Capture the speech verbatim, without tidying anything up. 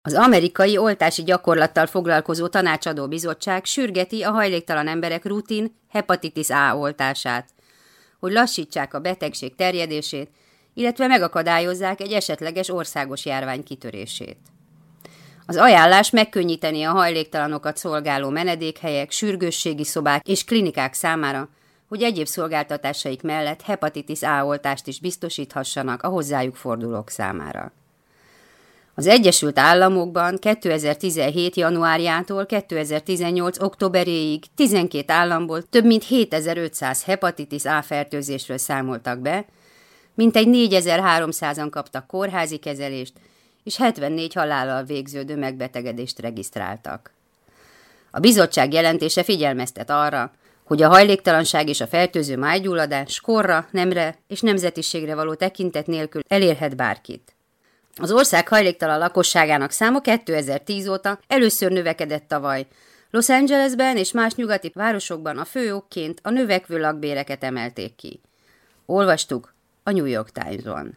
Az amerikai oltási gyakorlattal foglalkozó tanácsadó bizottság sürgeti a hajléktalan emberek rutin hepatitis A oltását, hogy lassítsák a betegség terjedését, illetve megakadályozzák egy esetleges országos járvány kitörését. Az ajánlás megkönnyíteni a hajléktalanokat szolgáló menedékhelyek, sürgősségi szobák és klinikák számára, hogy egyéb szolgáltatásaik mellett hepatitis A oltást is biztosíthassanak a hozzájuk fordulók számára. Az Egyesült Államokban kétezer-tizenhét. januárjától kétezer-tizennyolc. októberéig tizenkét államból több mint hétezer-ötszáz hepatitis A fertőzésről számoltak be, mintegy négyezer-háromszázan kaptak kórházi kezelést, és hetvennégy halállal végződő megbetegedést regisztráltak. A bizottság jelentése figyelmeztet arra, hogy a hajléktalanság és a fertőző májgyulladás korra, nemre és nemzetiségre való tekintet nélkül elérhet bárkit. Az ország hajléktalan lakosságának száma kétezer-tíz óta először növekedett tavaly. Los Angelesben és más nyugati városokban a fő okként a növekvő lakbéreket emelték ki. Olvastuk a New York Times-on.